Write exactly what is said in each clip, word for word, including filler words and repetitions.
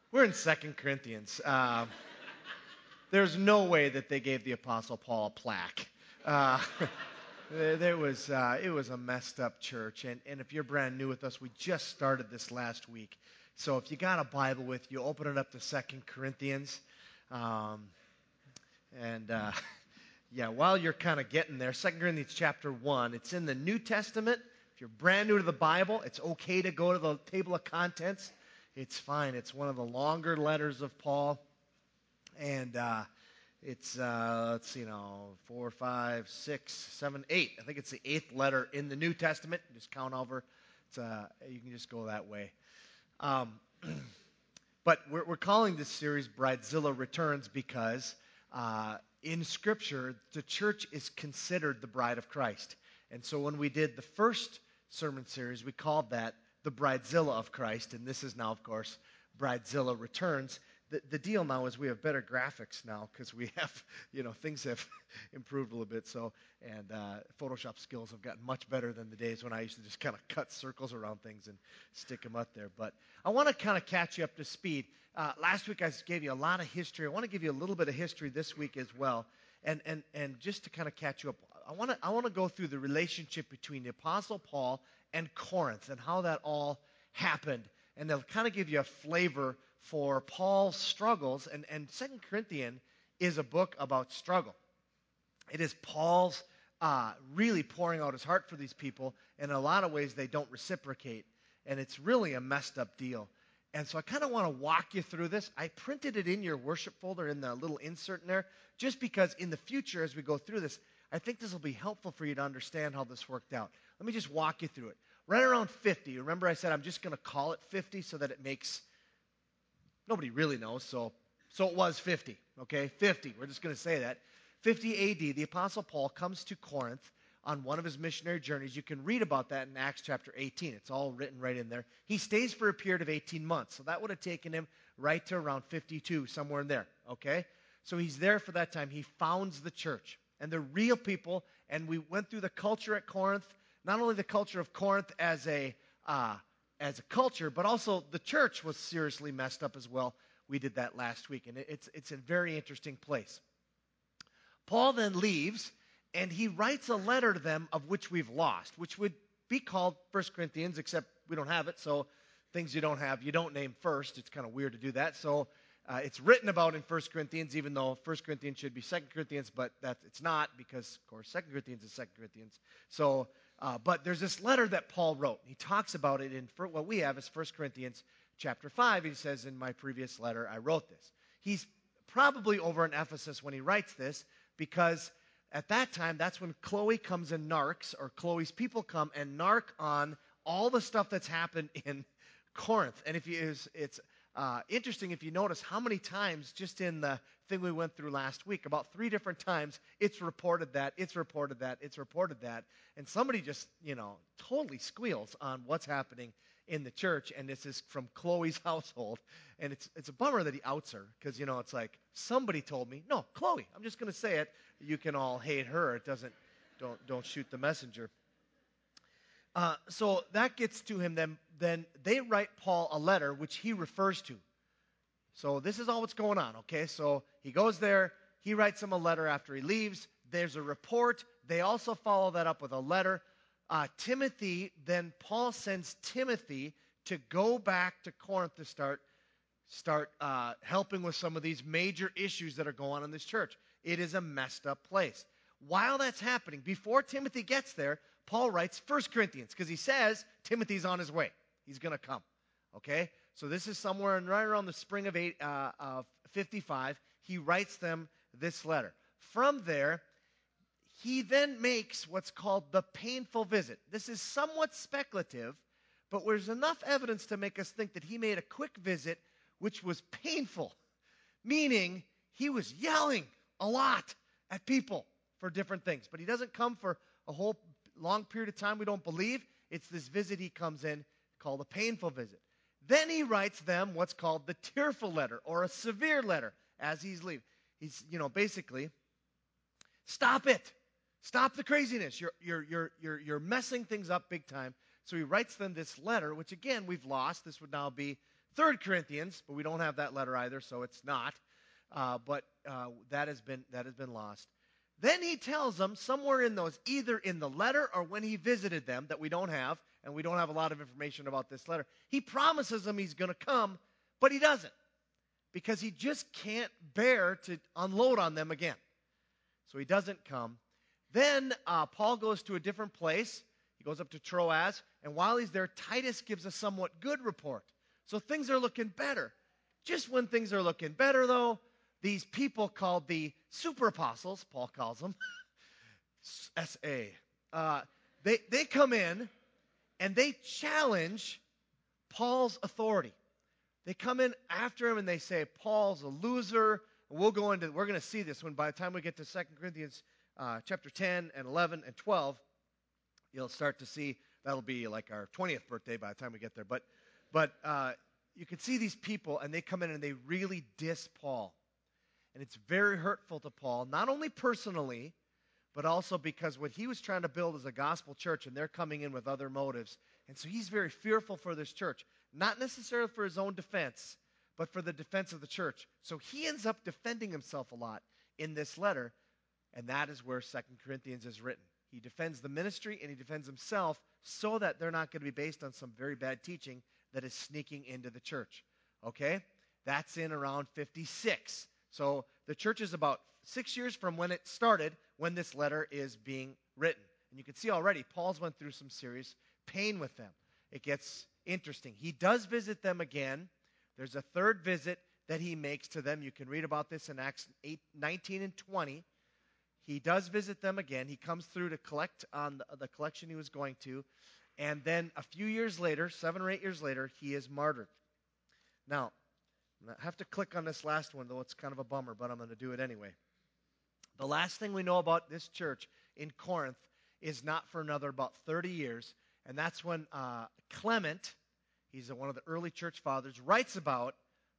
We're in Second Corinthians. Uh, there's no way that they gave the Apostle Paul a plaque. Uh, there there was, uh, it was a messed up church. And, and if you're brand new with us, we just started this last week. So if you got a Bible with you, open it up to Second Corinthians. Um, and uh, yeah, while you're kind of getting there, Second Corinthians chapter one, it's in the New Testament. If you're brand new to the Bible, it's okay to go to the table of contents. It's fine. It's one of the longer letters of Paul. And uh, it's, uh, let's see, you know, four, five, six, seven, eight. I think it's the eighth letter in the New Testament. Just count over. It's, uh, you can just go that way. Um, but we're, we're calling this series Bridezilla Returns because uh, in Scripture, the church is considered the bride of Christ. And so when we did the first sermon series, we called that the Bridezilla of Christ. And this is now, of course, Bridezilla Returns. The, the deal now is we have better graphics now because we have, you know, things have improved a little bit. So, and uh, Photoshop skills have gotten much better than the days when I used to just kind of cut circles around things and stick them up there. But I want to kind of catch you up to speed. Uh, last week I gave you a lot of history. I want to give you a little bit of history this week as well. And and and just to kind of catch you up, I want to I want to go through the relationship between the Apostle Paul and Corinth and how that all happened. And they'll kind of give you a flavor for Paul's struggles. And, and Second Corinthians is a book about struggle. It is Paul's uh, really pouring out his heart for these people. And in a lot of ways, they don't reciprocate. And it's really a messed up deal. And so I kind of want to walk you through this. I printed it in your worship folder in the little insert in there, just because in the future, as we go through this, I think this will be helpful for you to understand how this worked out. Let me just walk you through it. Right around fifty, remember I said I'm just going to call it fifty so that it makes, nobody really knows, so so it was fifty, okay? fifty, we're just going to say that. fifty A D, the Apostle Paul comes to Corinth on one of his missionary journeys. You can read about that in Acts chapter eighteen. It's all written right in there. He stays for a period of eighteen months, so that would have taken him right to around fifty-two, somewhere in there, okay? So he's there for that time. He founds the church, and they're real people, and we went through the culture at Corinth. Not only the culture of Corinth as a uh, as a culture, but also the church was seriously messed up as well. We did that last week, and it's it's a very interesting place. Paul then leaves, and he writes a letter to them of which we've lost, which would be called First Corinthians, except we don't have it, so things you don't have, you don't name first. It's kind of weird to do that. So uh, it's written about in First Corinthians, even though First Corinthians should be Second Corinthians, but that it's not because, of course, Second Corinthians is Second Corinthians. So Uh, but there's this letter that Paul wrote. He talks about it in what we have is First Corinthians chapter five. He says, in my previous letter, I wrote this. He's probably over in Ephesus when he writes this because at that time, that's when Chloe comes and narcs, or Chloe's people come and narc on all the stuff that's happened in Corinth. And if you, it's, it's uh, interesting if you notice how many times just in the thing we went through last week, about three different times, it's reported that, it's reported that, it's reported that. And somebody just, you know, totally squeals on what's happening in the church. And this is from Chloe's household. And it's it's a bummer that he outs her because, you know, it's like, somebody told me. No, Chloe, I'm just going to say it. You can all hate her. It doesn't, don't, don't shoot the messenger. Uh, so that gets to him. Then, then they write Paul a letter, which he refers to. So this is all what's going on, okay? So he goes there. He writes him a letter after he leaves. There's a report. They also follow that up with a letter. Uh, Timothy, then Paul sends Timothy to go back to Corinth to start, start uh, helping with some of these major issues that are going on in this church. It is a messed up place. While that's happening, before Timothy gets there, Paul writes First Corinthians because he says Timothy's on his way. He's going to come, okay? So this is somewhere in, right around the spring of, eight, uh, of fifty-five. He writes them this letter. From there, he then makes what's called the painful visit. This is somewhat speculative, but there's enough evidence to make us think that he made a quick visit, which was painful, meaning he was yelling a lot at people for different things. But he doesn't come for a whole long period of time, we don't believe. It's this visit he comes in called a painful visit. Then he writes them what's called the tearful letter or a severe letter as he's leaving. He's, you know, basically, stop it. Stop the craziness. You're, you're, you're, you're, you're messing things up big time. So he writes them this letter, which again, we've lost. This would now be Third Corinthians, but we don't have that letter either, so it's not. Uh, but uh, that has been that has been lost. Then he tells them somewhere in those, either in the letter or when he visited them, that we don't have, and we don't have a lot of information about this letter. He promises them he's going to come, but he doesn't, because he just can't bear to unload on them again. So he doesn't come. Then uh, Paul goes to a different place. He goes up to Troas, and while he's there, Titus gives a somewhat good report. So things are looking better. Just when things are looking better, though, these people called the super apostles, Paul calls them, S A, uh, they, they come in and they challenge Paul's authority. They come in after him and they say, Paul's a loser. We'll go into, we're going to see this when by the time we get to Second Corinthians uh, chapter ten and eleven and twelve, you'll start to see, that'll be like our twentieth birthday by the time we get there. But, but uh, you can see these people and they come in and they really diss Paul. And it's very hurtful to Paul, not only personally, but also because what he was trying to build is a gospel church, and they're coming in with other motives. And so he's very fearful for this church, not necessarily for his own defense, but for the defense of the church. So he ends up defending himself a lot in this letter, and that is where Second Corinthians is written. He defends the ministry, and he defends himself so that they're not going to be based on some very bad teaching that is sneaking into the church. Okay? That's in around fifty-six. So the church is about six years from when it started, when this letter is being written. And you can see already, Paul's went through some serious pain with them. It gets interesting. He does visit them again. There's a third visit that he makes to them. You can read about this in Acts eight, nineteen and twenty. He does visit them again. He comes through to collect on the, the collection he was going to. And then a few years later, seven or eight years later, he is martyred. Now, I have to click on this last one, though it's kind of a bummer, but I'm going to do it anyway. The last thing we know about this church in Corinth is not for another about thirty years, and that's when uh, Clement, he's one of the early church fathers, writes about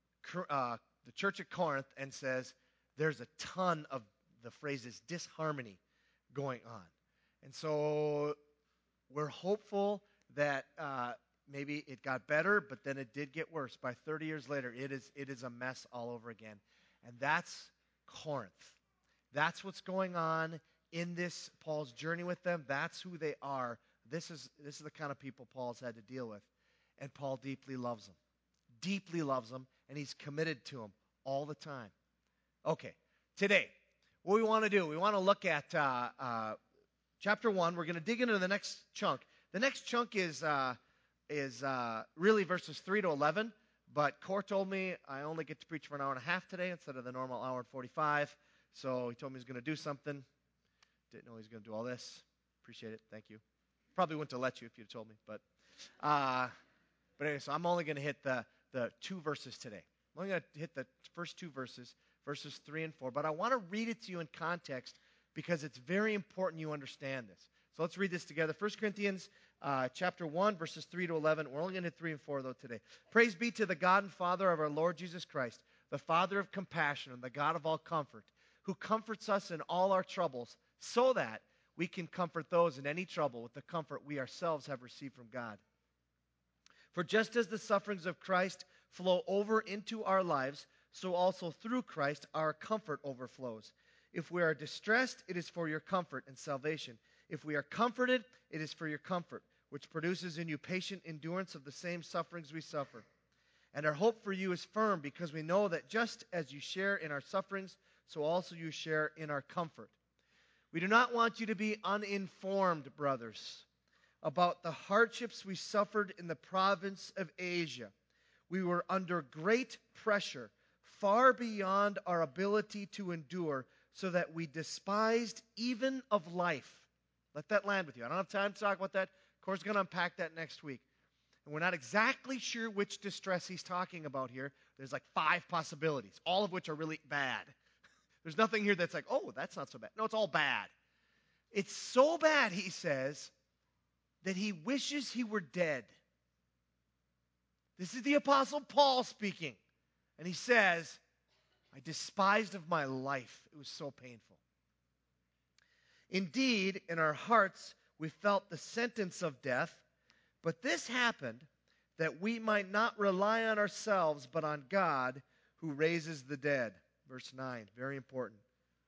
uh, the church at Corinth and says there's a ton of, the phrase is disharmony going on. And so we're hopeful that uh, maybe it got better, but then it did get worse. By thirty years later, it is it is a mess all over again. And that's Corinth. That's what's going on in this Paul's journey with them. That's who they are. This is this is the kind of people Paul's had to deal with. And Paul deeply loves them. Deeply loves them, and he's committed to them all the time. Okay, today, what we want to do, we want to look at uh, uh, chapter one. We're going to dig into the next chunk. The next chunk is... Uh, is uh, really verses three to eleven, but Core told me I only get to preach for an hour and a half today instead of the normal hour and forty-five, so he told me he's going to do something. Didn't know he was going to do all this. Appreciate it. Thank you. Probably wouldn't have let you if you'd told me, but uh, but anyway, so I'm only going to hit the, the two verses today. I'm only going to hit the first two verses, verses three and four, but I want to read it to you in context because it's very important you understand this. So let's read this together. First Corinthians uh, chapter one, verses three to eleven. We're only going to hit three and four, though, today. Praise be to the God and Father of our Lord Jesus Christ, the Father of compassion and the God of all comfort, who comforts us in all our troubles, so that we can comfort those in any trouble with the comfort we ourselves have received from God. For just as the sufferings of Christ flow over into our lives, so also through Christ our comfort overflows. If we are distressed, it is for your comfort and salvation. If we are comforted, it is for your comfort, which produces in you patient endurance of the same sufferings we suffer. And our hope for you is firm, because we know that just as you share in our sufferings, so also you share in our comfort. We do not want you to be uninformed, brothers, about the hardships we suffered in the province of Asia. We were under great pressure, far beyond our ability to endure, so that we despised even of life. Let that land with you. I don't have time to talk about that. Of course, we're going to unpack that next week. And we're not exactly sure which distress he's talking about here. There's like five possibilities, all of which are really bad. There's nothing here that's like, oh, that's not so bad. No, it's all bad. It's so bad, he says, that he wishes he were dead. This is the Apostle Paul speaking. And he says, I despised of my life. It was so painful. Indeed, in our hearts, we felt the sentence of death, but this happened that we might not rely on ourselves, but on God who raises the dead. Verse nine, very important.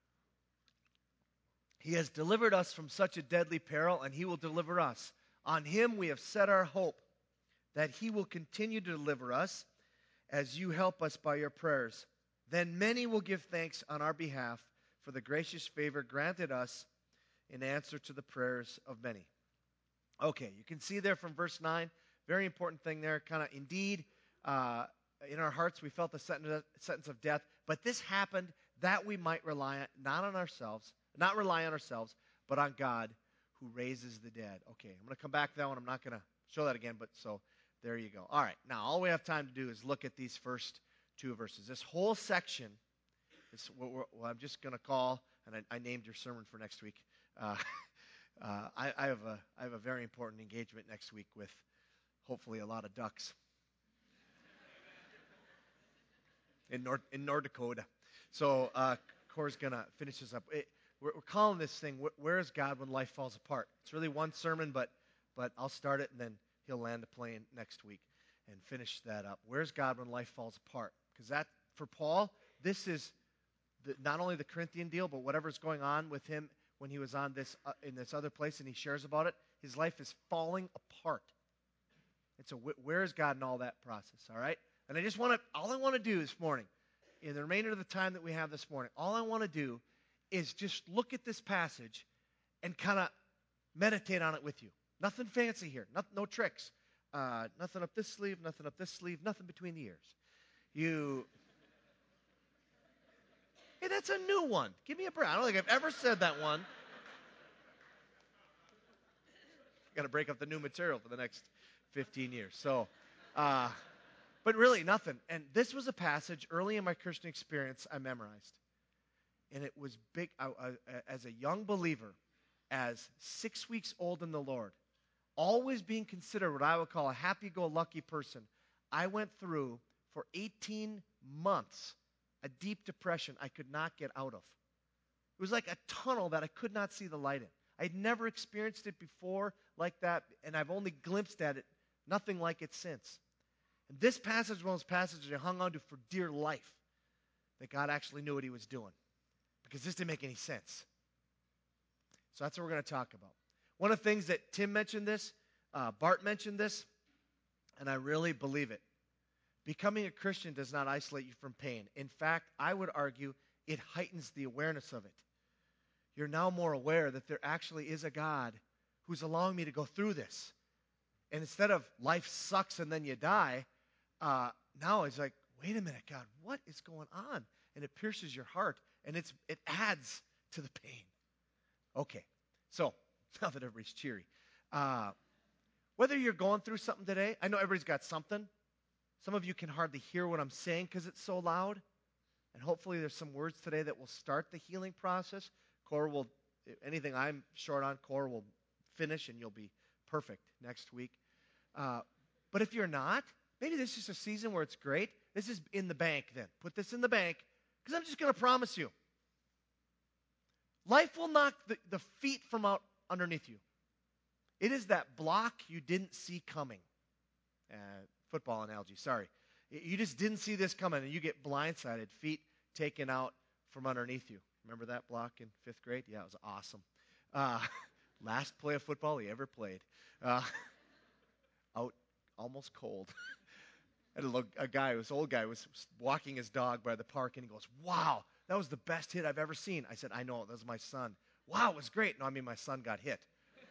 He has delivered us from such a deadly peril, and he will deliver us. On him we have set our hope, that he will continue to deliver us as you help us by your prayers. Then many will give thanks on our behalf for the gracious favor granted us in answer to the prayers of many. Okay, you can see there from verse nine, very important thing there, kind of indeed, uh, in our hearts we felt the sentence of death, but this happened that we might rely on, not on ourselves, not rely on ourselves, but on God who raises the dead. Okay, I'm going to come back to that one. I'm not going to show that again, but so there you go. All right, now all we have time to do is look at these first two verses. This whole section is what, we're, what I'm just going to call, and I, I named your sermon for next week. Uh, uh, I, I, have a, I have a very important engagement next week with hopefully a lot of ducks in North, in North Dakota. So uh, Cora's going to finish this up. It, we're, we're calling this thing, Where is God When Life Falls Apart? It's really one sermon, but but I'll start it, and then he'll land the plane next week and finish that up. Where's God when life falls apart? Because that, for Paul, this is the, not only the Corinthian deal, but whatever's going on with him when he was on this uh, in this other place and he shares about it. His life is falling apart. And so wh- where is God in all that process, all right? And I just want to, all I want to do this morning, in the remainder of the time that we have this morning, all I want to do is just look at this passage and kind of meditate on it with you. Nothing fancy here, no, no tricks. Uh, nothing up this sleeve, nothing up this sleeve, nothing between the ears. You, hey, that's a new one. Give me a break. I don't think I've ever said that one. Got to break up the new material for the next fifteen years. So, uh, but really nothing. And this was a passage early in my Christian experience I memorized. And it was big, I, I, as a young believer, as six weeks old in the Lord, always being considered what I would call a happy-go-lucky person, I went through for eighteen months a deep depression I could not get out of. It was like a tunnel that I could not see the light in. I'd never experienced it before like that, and I've only glimpsed at it, nothing like it since. And this passage was one of those passages I hung on to for dear life, that God actually knew what he was doing, because this didn't make any sense. So that's what we're going to talk about. One of the things that Tim mentioned this, uh, Bart mentioned this, and I really believe it. Becoming a Christian does not isolate you from pain. In fact, I would argue it heightens the awareness of it. You're now more aware that there actually is a God who's allowing me to go through this. And instead of life sucks and then you die, uh, now it's like, wait a minute, God, what is going on? And it pierces your heart, and it's it adds to the pain. Okay, so now that everybody's cheery. Uh, whether you're going through something today, I know everybody's got something. Some of you can hardly hear what I'm saying because it's so loud. And hopefully there's some words today that will start the healing process. Cora will, anything I'm short on, Cora will finish and you'll be perfect next week. Uh, but if you're not, maybe this is a season where it's great. This is in the bank then. Put this in the bank, because I'm just going to promise you. Life will knock the, the feet from out underneath you. It is that block you didn't see coming. Uh, football analogy, sorry. You just didn't see this coming, and you get blindsided, feet taken out from underneath you. Remember that block in fifth grade? Yeah, it was awesome. Uh, last play of football he ever played. Uh, out almost cold. And a, a guy, this old guy, was walking his dog by the park, and he goes, wow, that was the best hit I've ever seen. I said, I know, that was my son. Wow, it was great. No, I mean, my son got hit.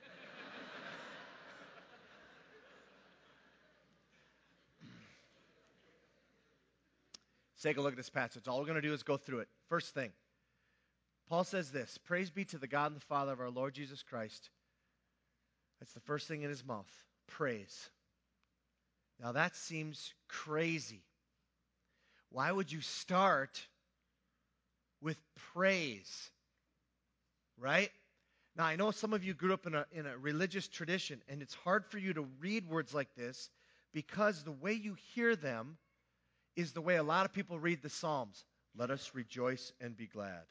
Let's take a look at this passage. All we're going to do is go through it. First thing, Paul says this, praise be to the God and the Father of our Lord Jesus Christ. That's the first thing in his mouth, praise. Now that seems crazy. Why would you start with praise? Right? Now I know some of you grew up in a, in a religious tradition, and it's hard for you to read words like this because the way you hear them is the way a lot of people read the Psalms. Let us rejoice and be glad.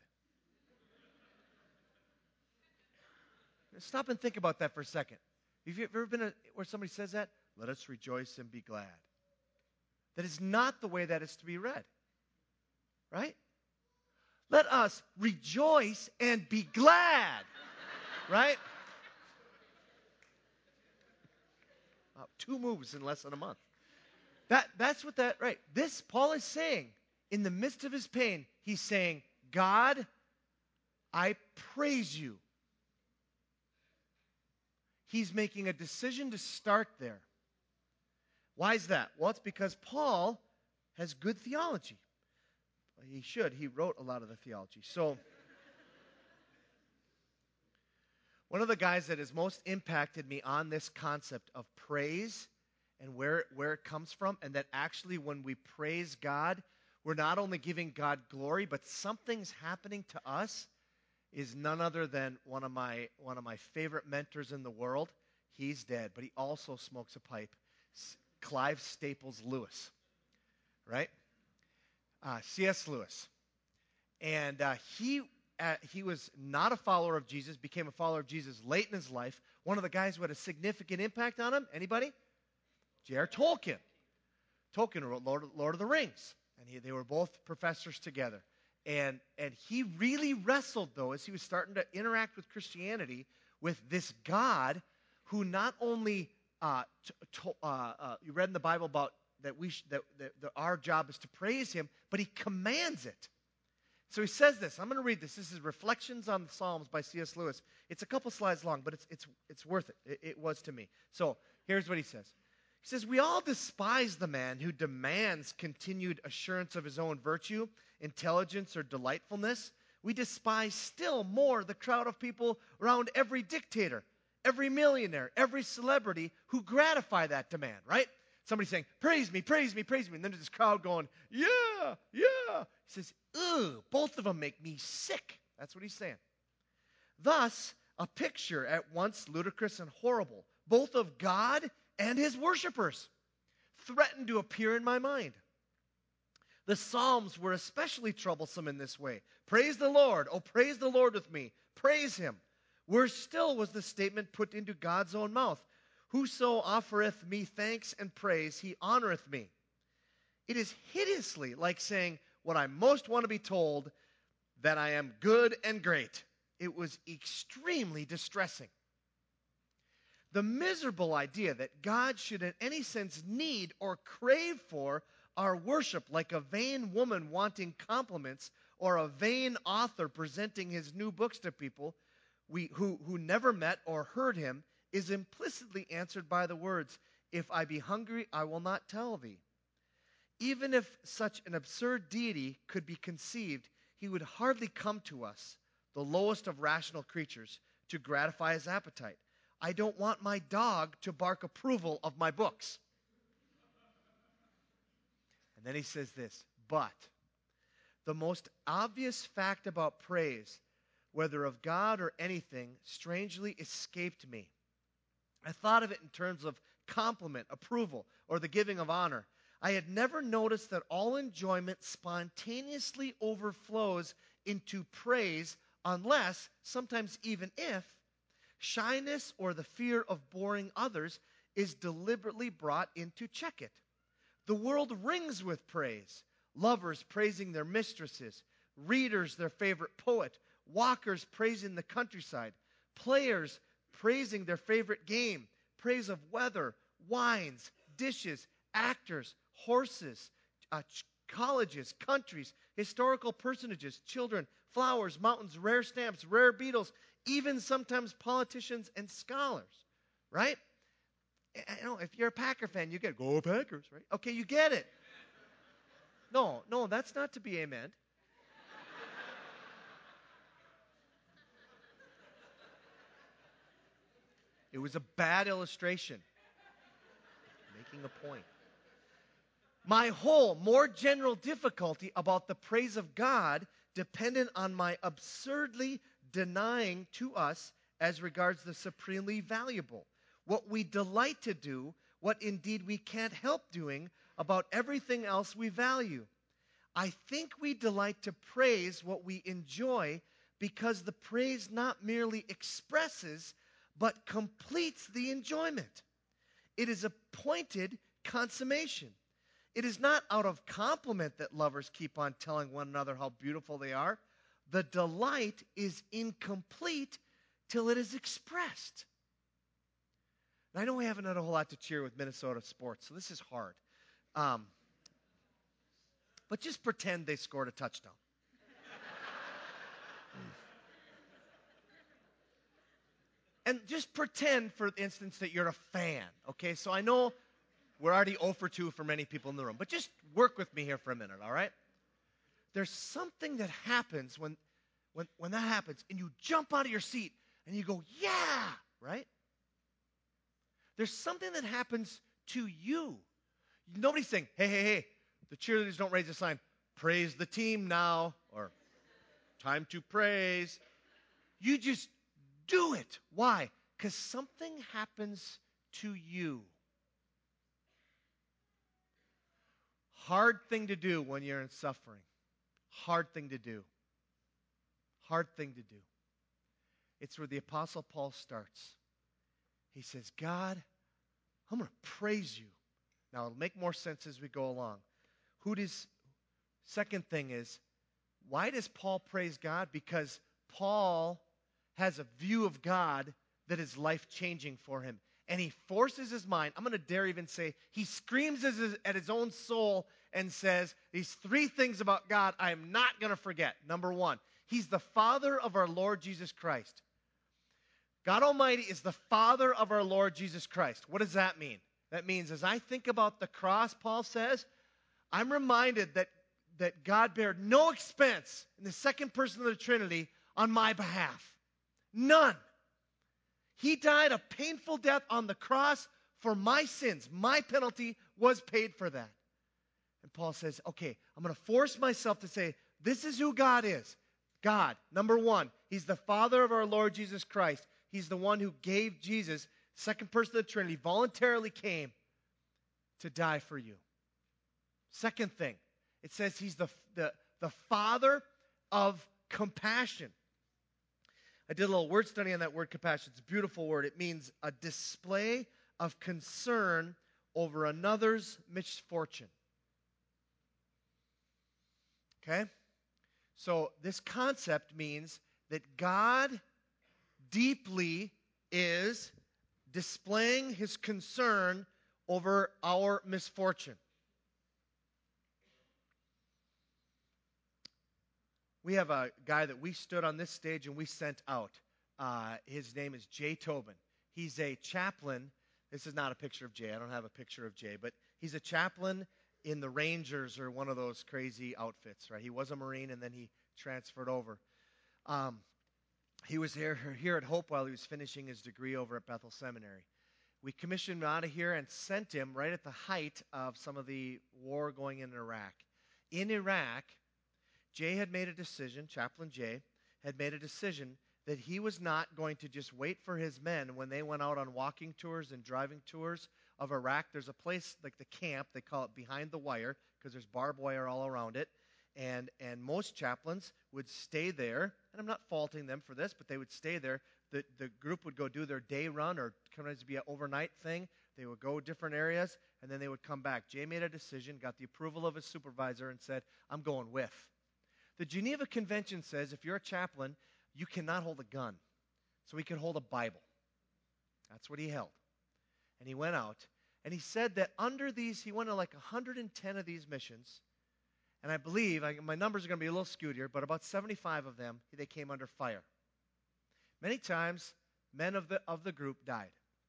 Stop and think about that for a second. Have you ever been a, where somebody says that? Let us rejoice and be glad. That is not the way that is to be read. Right? Let us rejoice and be glad. Right? Uh, two moves in less than a month. That, that's what that, right. This, Paul is saying, in the midst of his pain, he's saying, God, I praise you. He's making a decision to start there. Why is that? Well, it's because Paul has good theology. He should. He wrote a lot of the theology. So, one of the guys that has most impacted me on this concept of praise and where, where it comes from, and that actually when we praise God, we're not only giving God glory, but something's happening to us, is none other than one of my one of my favorite mentors in the world. He's dead, but he also smokes a pipe. Clive Staples Lewis, right? Uh, C S Lewis. And uh, he uh, he was not a follower of Jesus, became a follower of Jesus late in his life. One of the guys who had a significant impact on him, anybody? J R Tolkien. Tolkien wrote Lord, Lord of the Rings, and he, they were both professors together. And, and he really wrestled, though, as he was starting to interact with Christianity, with this God who not only uh, t- t- uh, uh, you read in the Bible about that we sh- that, that, that our job is to praise him, but he commands it. So he says this. I'm going to read this. This is Reflections on the Psalms by C S Lewis. It's a couple slides long, but it's it's it's worth it. It, it was to me. So here's what he says. He says, we all despise the man who demands continued assurance of his own virtue, intelligence, or delightfulness. We despise still more the crowd of people around every dictator, every millionaire, every celebrity who gratify that demand, right? Somebody saying, praise me, praise me, praise me. And then there's this crowd going, yeah, yeah. He says, ugh, both of them make me sick. That's what he's saying. Thus, a picture at once ludicrous and horrible, both of God and his worshipers, threatened to appear in my mind. The Psalms were especially troublesome in this way. Praise the Lord. Oh, praise the Lord with me. Praise him. Worse still was the statement put into God's own mouth. Whoso offereth me thanks and praise, he honoreth me. It is hideously like saying what I most want to be told, that I am good and great. It was extremely distressing. The miserable idea that God should in any sense need or crave for our worship, like a vain woman wanting compliments or a vain author presenting his new books to people we, who, who never met or heard him, is implicitly answered by the words, if I be hungry, I will not tell thee. Even if such an absurd deity could be conceived, he would hardly come to us, the lowest of rational creatures, to gratify his appetite. I don't want my dog to bark approval of my books. And then he says this, but the most obvious fact about praise, whether of God or anything, strangely escaped me. I thought of it in terms of compliment, approval, or the giving of honor. I had never noticed that all enjoyment spontaneously overflows into praise unless, sometimes even if, shyness or the fear of boring others is deliberately brought in to check it. The world rings with praise. Lovers praising their mistresses, readers their favorite poet, walkers praising the countryside, players praising their favorite game, praise of weather, wines, dishes, actors, horses, uh, ch- colleges, countries, historical personages, children, flowers, mountains, rare stamps, rare beetles, even sometimes politicians and scholars, right? I know if you're a Packer fan, you get, go Packers, right? Okay, you get it. No, no, that's not to be amen. It was a bad illustration. Making a point. My whole, more general difficulty about the praise of God depended on my absurdly denying to us as regards the supremely valuable, what we delight to do, what indeed we can't help doing about everything else we value. I think we delight to praise what we enjoy because the praise not merely expresses, but completes the enjoyment. it is appointed consummation. It is not out of compliment that lovers keep on telling one another how beautiful they are. The delight is incomplete till it is expressed. And I know we haven't had a whole lot to cheer with Minnesota sports, so this is hard. Um, but just pretend they scored a touchdown. And just pretend, for instance, that you're a fan, okay? So I know we're already zero for two for many people in the room, but just work with me here for a minute, all right? There's something that happens when, when, when that happens, and you jump out of your seat, and you go, yeah, right? There's something that happens to you. Nobody's saying, hey, hey, hey, the cheerleaders don't raise a sign, praise the team now, or time to praise. You just do it. Why? Because something happens to you. Hard thing to do when you're in suffering. Hard thing to do. Hard thing to do. It's where the Apostle Paul starts. He says, God, I'm going to praise you. Now, it'll make more sense as we go along. Who does, second thing is, why does Paul praise God? Because Paul has a view of God that is life-changing for him. And he forces his mind, I'm going to dare even say, he screams at his own soul and says, these three things about God I am not going to forget. Number one, he's the Father of our Lord Jesus Christ. God Almighty is the Father of our Lord Jesus Christ. What does that mean? That means as I think about the cross, Paul says, I'm reminded that, that God bared no expense in the second person of the Trinity on my behalf. None. He died a painful death on the cross for my sins. My penalty was paid for that. And Paul says, okay, I'm going to force myself to say, this is who God is. God, number one, he's the Father of our Lord Jesus Christ. He's the one who gave Jesus, second person of the Trinity, voluntarily came to die for you. Second thing, it says he's the, the, the Father of compassion. I did a little word study on that word compassion. It's a beautiful word. It means a display of concern over another's misfortune. Okay? So this concept means that God deeply is displaying his concern over our misfortune. We have a guy that we stood on this stage and we sent out. Uh, his name is Jay Tobin. He's a chaplain. This is not a picture of Jay. I don't have a picture of Jay, but he's a chaplain in the Rangers or one of those crazy outfits, right? He was a Marine and then he transferred over. Um, he was here, here at Hope while he was finishing his degree over at Bethel Seminary. We commissioned him out of here and sent him right at the height of some of the war going in Iraq. In Iraq, Jay had made a decision, Chaplain Jay had made a decision that he was not going to just wait for his men when they went out on walking tours and driving tours of Iraq. There's a place like the camp, they call it behind the wire because there's barbed wire all around it. And, and most chaplains would stay there, and I'm not faulting them for this, but they would stay there. The, the group would go do their day run or sometimes be an overnight thing. They would go different areas, and then they would come back. Jay made a decision, got the approval of his supervisor, and said, I'm going with. The Geneva Convention says if you're a chaplain, you cannot hold a gun. So he could hold a Bible. That's what he held. And he went out, and he said that under these, he went to like one hundred ten of these missions, and I believe, I, my numbers are going to be a little skewed here, but about seventy-five of them, they came under fire. Many times, men of the, of the group died.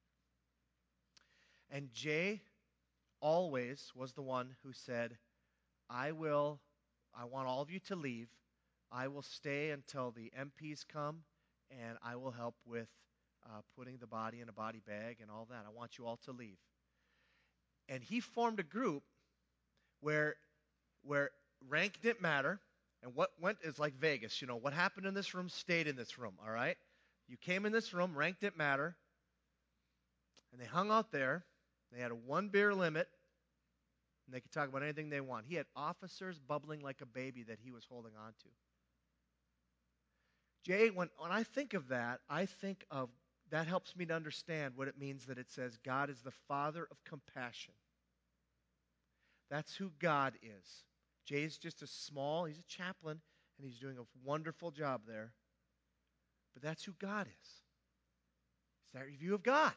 And Jay always was the one who said, I will, I want all of you to leave. I will stay until the M Ps come, and I will help with uh, putting the body in a body bag and all that. I want you all to leave. And he formed a group where, where rank didn't matter, and what went is like Vegas. You know, what happened in this room stayed in this room, all right? You came in this room, rank didn't matter, and they hung out there. They had a one beer limit, and they could talk about anything they want. He had officers bubbling like a baby that he was holding on to. Jay, when, when I think of that, I think of that helps me to understand what it means that it says God is the Father of compassion. That's who God is. Jay's just a small, he's a chaplain, and he's doing a wonderful job there. But that's who God is. Is that your view of God?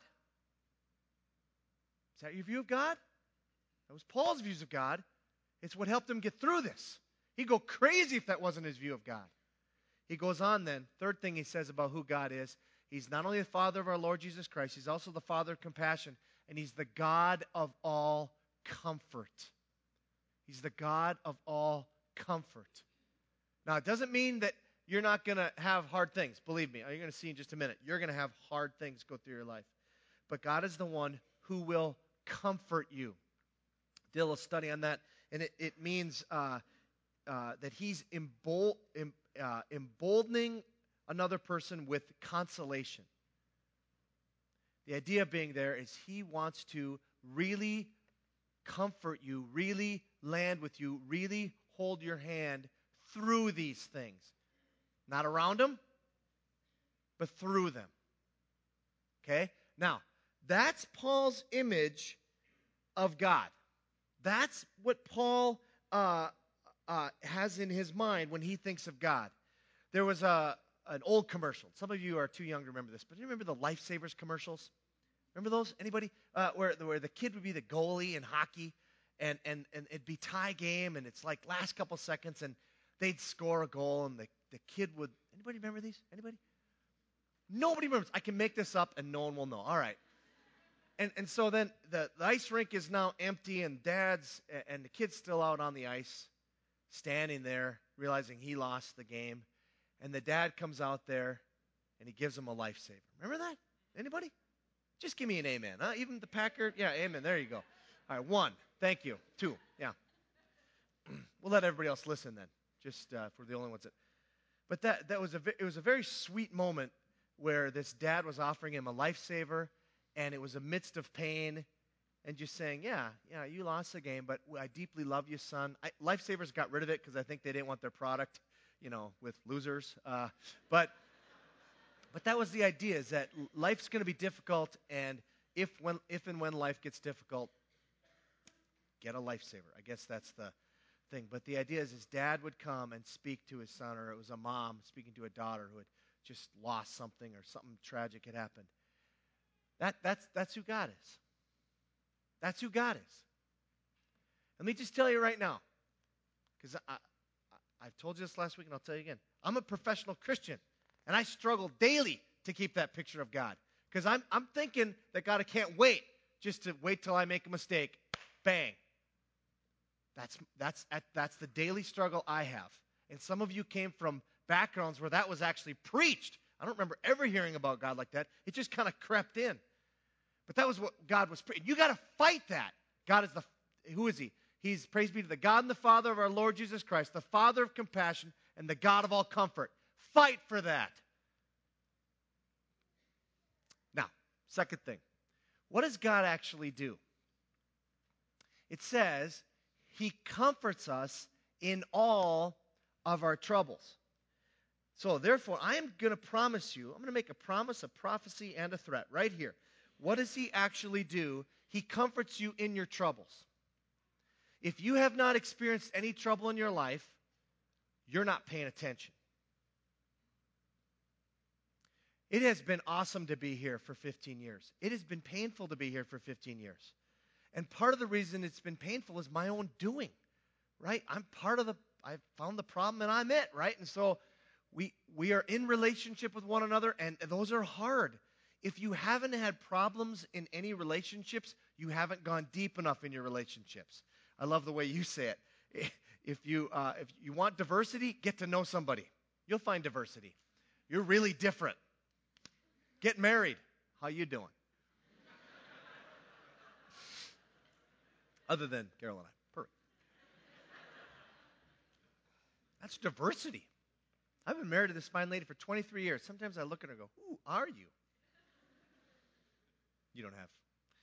Is that your view of God? That was Paul's views of God. It's what helped him get through this. He'd go crazy if that wasn't his view of God. He goes on then, third thing he says about who God is, he's not only the Father of our Lord Jesus Christ, he's also the Father of compassion, and he's the God of all comfort. He's the God of all comfort. Now, it doesn't mean that you're not going to have hard things. Believe me, you're going to see in just a minute. You're going to have hard things go through your life. But God is the one who will comfort you. Did a little study on that, and it, it means uh, uh, that he's embol- em, uh, emboldening another person with consolation. The idea being there is he wants to really comfort you, really land with you, really hold your hand through these things. Not around them, but through them. Okay? Now, that's Paul's image of God. That's what Paul uh, uh, has in his mind when he thinks of God. There was a an old commercial. Some of you are too young to remember this, but do you remember the Lifesavers commercials? Remember those? Anybody? Uh, where, where the kid would be the goalie in hockey, and, and, and it'd be tie game, and it's like last couple seconds, and they'd score a goal, and the, the kid would... Anybody remember these? Anybody? Nobody remembers. I can make this up, and no one will know. All right. And and so then the, the ice rink is now empty, and dad's and the kid's still out on the ice, standing there, realizing he lost the game. And the dad comes out there, and he gives him a lifesaver. Remember that? Anybody? Just give me an amen. Huh? Even the Packer? Yeah, amen. There you go. All right, one. Thank you. Two. Yeah. We'll let everybody else listen then, just uh, if we're the only ones that. But that that was a it was a very sweet moment where this dad was offering him a lifesaver, and it was amidst of pain, and just saying, yeah, yeah, you lost the game, but I deeply love you, son. I, Lifesavers got rid of it because I think they didn't want their product, you know, with losers. Uh, but but that was the idea, is that life's going to be difficult, and if when if and when life gets difficult, get a lifesaver. I guess that's the thing. But the idea is his dad would come and speak to his son, or it was a mom speaking to a daughter who had just lost something or something tragic had happened. That that's that's who God is. That's who God is. Let me just tell you right now, because I, I, I've told you this last week, and I'll tell you again. I'm a professional Christian, and I struggle daily to keep that picture of God. Because I'm, I'm thinking that God, I can't wait just to wait till I make a mistake. Bang. That's, that's, that's the daily struggle I have. And some of you came from backgrounds where that was actually preached. I don't remember ever hearing about God like that. It just kind of crept in. But that was what God was preaching. You got to fight that. God is the, who is he? He's, praise be to the God and the Father of our Lord Jesus Christ, the Father of compassion and the God of all comfort. Fight for that. Now, second thing. What does God actually do? It says he comforts us in all of our troubles. So, therefore, I am going to promise you, I'm going to make a promise, a prophecy, and a threat right here. What does he actually do? He comforts you in your troubles. If you have not experienced any trouble in your life, you're not paying attention. It has been awesome to be here for fifteen years. It has been painful to be here for fifteen years. And part of the reason it's been painful is my own doing, right? I'm part of the, I found the problem and I'm it, right? And so we we are in relationship with one another, and those are hard. If you haven't had problems in any relationships, you haven't gone deep enough in your relationships. I love the way you say it. If you uh, if you want diversity, get to know somebody. You'll find diversity. You're really different. Get married. How you doing? Other than Carol and I. Perfect. That's diversity. I've been married to this fine lady for twenty-three years. Sometimes I look at her and go, who are you? You don't have.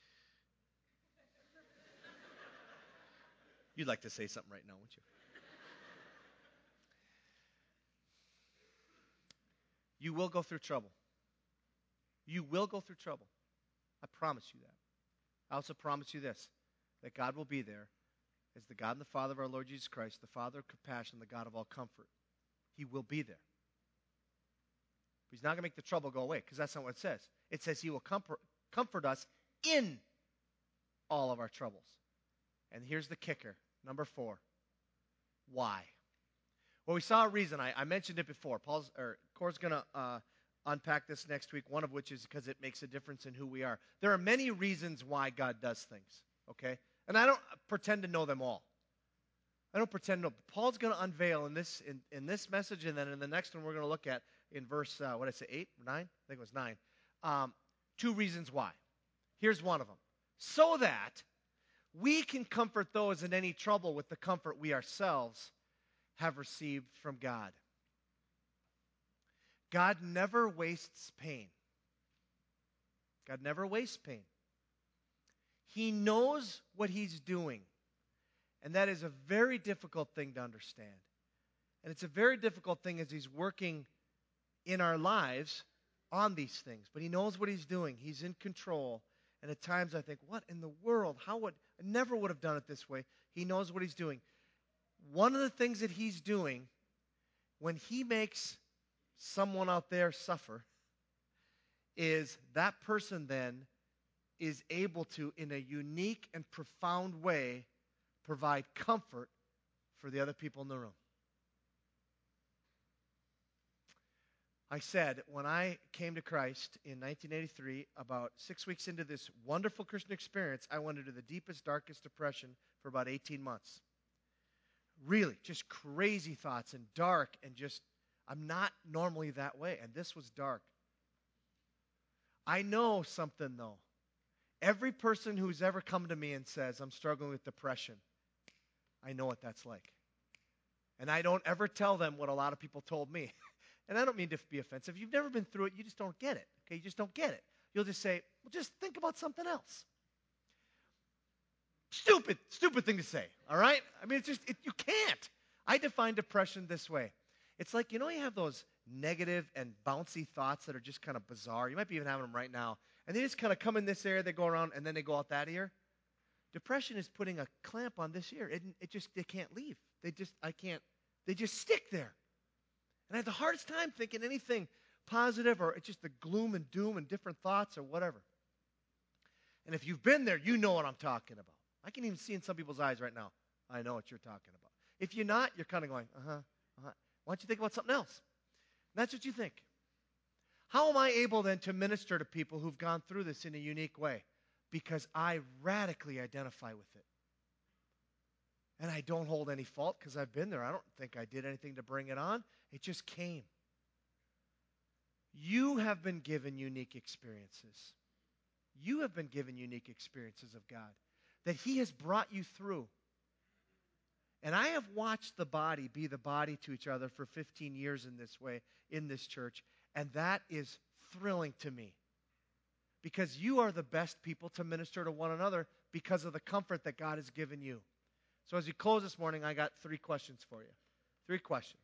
You'd like to say something right now, wouldn't you? You will go through trouble. You will go through trouble. I promise you that. I also promise you this, that God will be there as the God and the Father of our Lord Jesus Christ, the Father of compassion, the God of all comfort. He will be there. But he's not going to make the trouble go away, because that's not what it says. It says he will comfort, comfort us in all of our troubles. And here's the kicker, number four. Why? Well, we saw a reason. I, I mentioned it before. Paul's or Core's going to uh, unpack this next week, one of which is because it makes a difference in who we are. There are many reasons why God does things, okay? And I don't pretend to know them all. I don't pretend to know. Paul's going to unveil in this in, in this message, and then in the next one we're going to look at in verse, uh, what did I say, eight, nine? I think it was nine. Um, two reasons why. Here's one of them. So that we can comfort those in any trouble with the comfort we ourselves have received from God. God never wastes pain. God never wastes pain. He knows what he's doing. And that is a very difficult thing to understand. And it's a very difficult thing as he's working in our lives on these things. But he knows what he's doing. He's in control. And at times I think, what in the world? How would, I never would have done it this way. He knows what he's doing. One of the things that he's doing when he makes someone out there suffer is that person then is able to, in a unique and profound way, provide comfort for the other people in the room. I said, when I came to Christ in nineteen eighty-three, about six weeks into this wonderful Christian experience, I went into the deepest, darkest depression for about eighteen months. Really, just crazy thoughts and dark and just, I'm not normally that way, and this was dark. I know something, though. Every person who's ever come to me and says, I'm struggling with depression, I know what that's like. And I don't ever tell them what a lot of people told me. And I don't mean to be offensive. If you've never been through it, you just don't get it. Okay, you just don't get it. You'll just say, well, just think about something else. Stupid, stupid thing to say, all right? I mean, it's just, it, you can't. I define depression this way. It's like, you know, you have those negative and bouncy thoughts that are just kind of bizarre. You might be even having them right now. And they just kind of come in this area, they go around, and then they go out that ear. Depression is putting a clamp on this ear. It, it just, they can't leave. They just, I can't, they just stick there. And I have the hardest time thinking anything positive, or it's just the gloom and doom and different thoughts or whatever. And if you've been there, you know what I'm talking about. I can even see in some people's eyes right now, I know what you're talking about. If you're not, you're kind of going, uh-huh, uh-huh. Why don't you think about something else? And that's what you think. How am I able then to minister to people who've gone through this in a unique way? Because I radically identify with it. And I don't hold any fault because I've been there. I don't think I did anything to bring it on. It just came. You have been given unique experiences. You have been given unique experiences of God that he has brought you through. And I have watched the body be the body to each other for fifteen years in this way, in this church, and that is thrilling to me. Because you are the best people to minister to one another because of the comfort that God has given you. So as we close this morning, I got three questions for you. Three questions.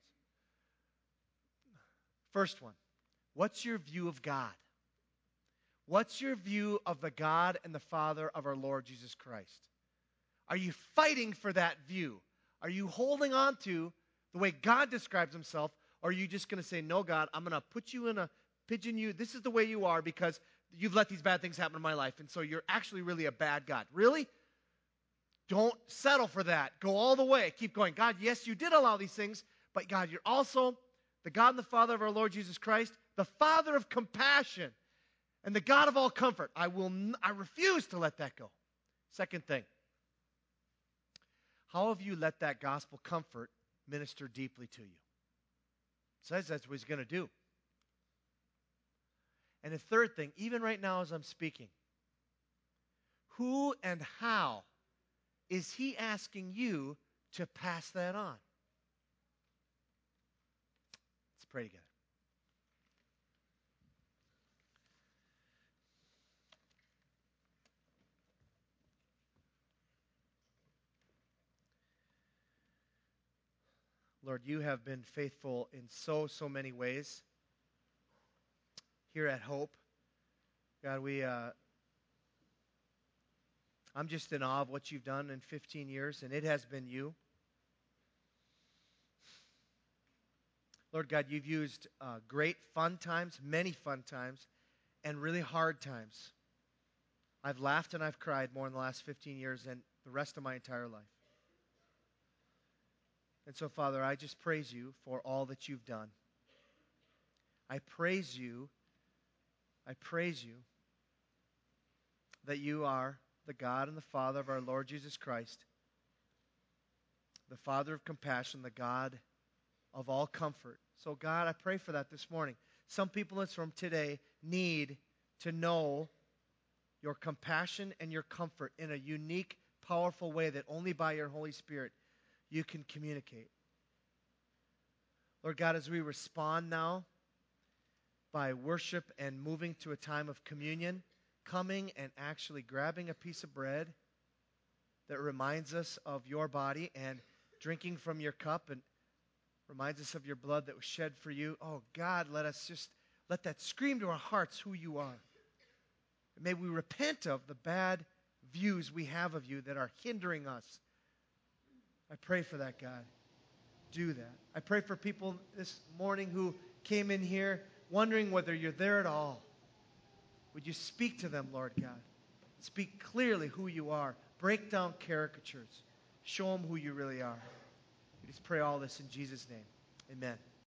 First one, what's your view of God? What's your view of the God and the Father of our Lord Jesus Christ? Are you fighting for that view? Are you holding on to the way God describes himself? Or are you just going to say, no, God, I'm going to put you in a pigeon you. This is the way you are because you've let these bad things happen in my life. And so you're actually really a bad God. Really? Don't settle for that. Go all the way. Keep going. God, yes, you did allow these things. But God, you're also the God and the Father of our Lord Jesus Christ, the Father of compassion, and the God of all comfort. I will. N- I refuse to let that go. Second thing. How have you let that gospel comfort minister deeply to you? It says that's what he's going to do. And the third thing, even right now as I'm speaking, who and how is he asking you to pass that on? Let's pray together. Lord, you have been faithful in so, so many ways here at Hope. God, we, uh, I'm just in awe of what you've done in fifteen years, and it has been you. Lord God, you've used uh, great fun times, many fun times, and really hard times. I've laughed and I've cried more in the last fifteen years than the rest of my entire life. And so, Father, I just praise you for all that you've done. I praise you, I praise you that you are the God and the Father of our Lord Jesus Christ, the Father of compassion, the God of all comfort. So, God, I pray for that this morning. Some people in this room today need to know your compassion and your comfort in a unique, powerful way that only by your Holy Spirit you can communicate. Lord God, as we respond now by worship and moving to a time of communion, coming and actually grabbing a piece of bread that reminds us of your body and drinking from your cup and reminds us of your blood that was shed for you. Oh, God, let us just, let that scream to our hearts who you are. May we repent of the bad views we have of you that are hindering us. I pray for that, God. Do that. I pray for people this morning who came in here wondering whether you're there at all. Would you speak to them, Lord God? Speak clearly who you are. Break down caricatures. Show them who you really are. We just pray all this in Jesus' name. Amen.